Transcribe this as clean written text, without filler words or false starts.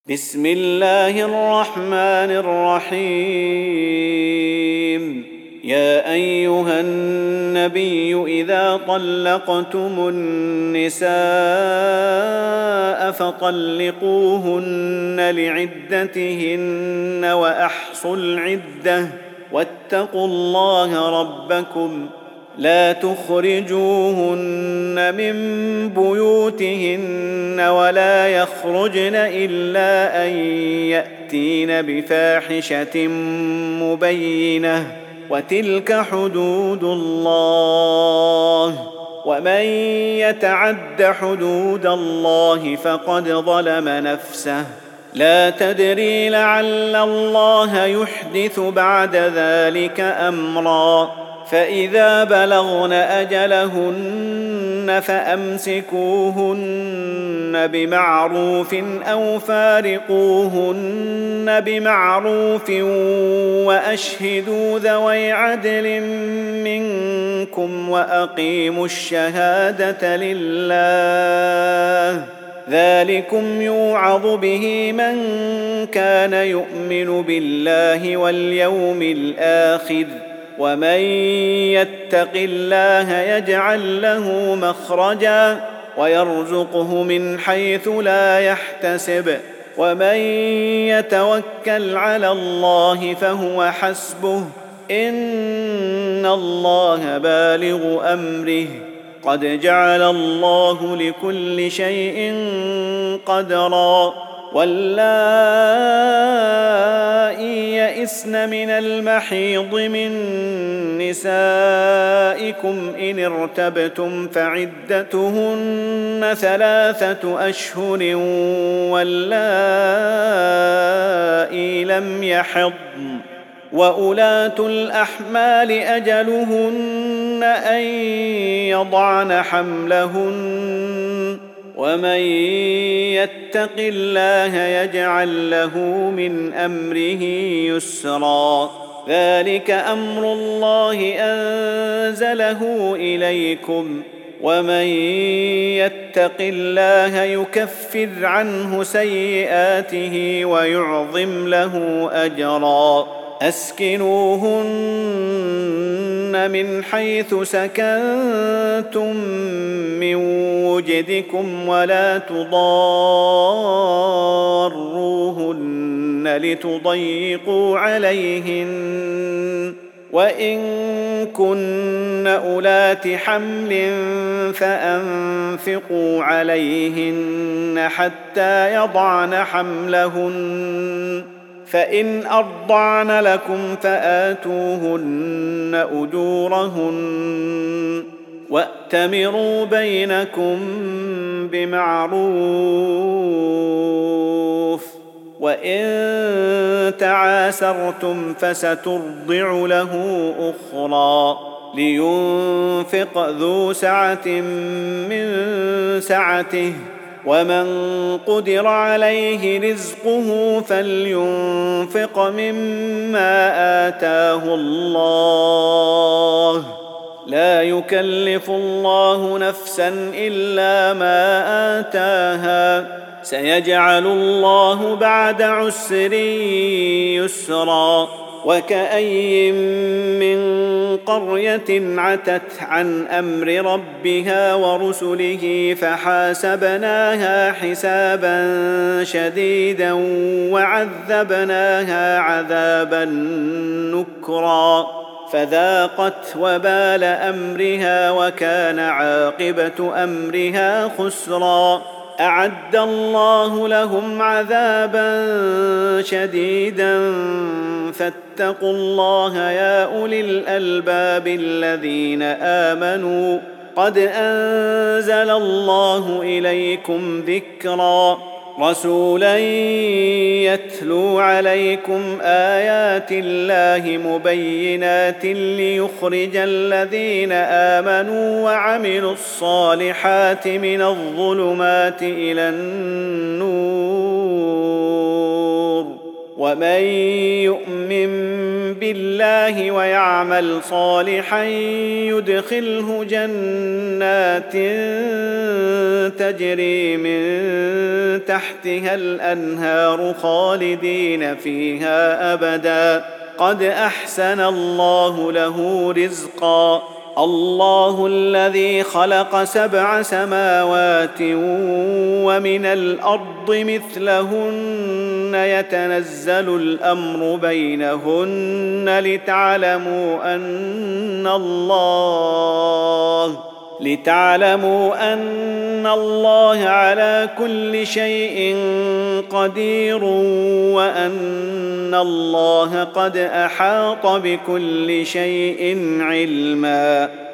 بسم الله الرحمن الرحيم. يا أيها النبي إذا طلقتم النساء فطلقوهن لعدتهن وأحصوا العدة واتقوا الله ربكم لا تخرجوهن من بيوتهن ولا يخرجن إلا أن يأتين بفاحشة مبينة وتلك حدود الله ومن يتعد حدود الله فقد ظلم نفسه لا تدري لعل الله يحدث بعد ذلك أمرا فإذا بلغن أجلهن فأمسكوهن بمعروف أو فارقوهن بمعروف وأشهدوا ذوي عدل منكم وأقيموا الشهادة لله ذلكم يوعظ به من كان يؤمن بالله واليوم الآخر ومن يتق الله يجعل له مخرجا ويرزقه من حيث لا يحتسب ومن يتوكل على الله فهو حسبه إن الله بالغ أمره قد جعل الله لكل شيء قدرا واللائي يئسن من المحيض من نسائكم إن ارتبتم فعدتهن 3 أشهر واللائي لم يحضن وأولاة الأحمال أجلهن أن يضعن حملهن ومن يتق الله يجعل له من أمره يسرا ذلك أمر الله أنزله إليكم ومن يتق الله يكفر عنه سيئاته ويعظم له أجرا أسكنوهن من حيث سكنتم من وجدكم ولا تضاروهن لتضيقوا عليهن وإن كن أولات حمل فأنفقوا عليهن حتى يضعن حملهن فإن أرضعن لكم فآتوهن أجورهن وأتمروا بينكم بمعروف وإن تعاسرتم فسترضع له أخرى لينفق ذو سعة من سعته ومن قدر عليه رزقه فلينفق مما آتاه الله لا يكلف الله نفسا إلا ما آتاها سيجعل الله بعد عسر يسرا وكأي من قرية عتت عن أمر ربها ورسله فحاسبناها حسابا شديدا وعذبناها عذابا نكرا فذاقت وبال أمرها وكان عاقبة أمرها خسرا أعد الله لهم عذابا شديدا فاتقوا الله يا أولي الألباب الذين آمنوا قد أنزل الله إليكم ذكرا رسولا يتلو عليكم آيات الله مبينات ليخرج الذين آمنوا وعملوا الصالحات من الظلمات إلى النور ومن يؤمن بالله ويعمل صالحا يدخله جنات تجري من تحتها الأنهار خالدين فيها أبدا قد أحسن الله له رزقا الله الذي خلق 7 سماوات ومن الأرض مثلهن يتنزل الأمر بينهن لتعلموا أن الله على كل شيء قدير وأن الله قد أحاط بكل شيء علما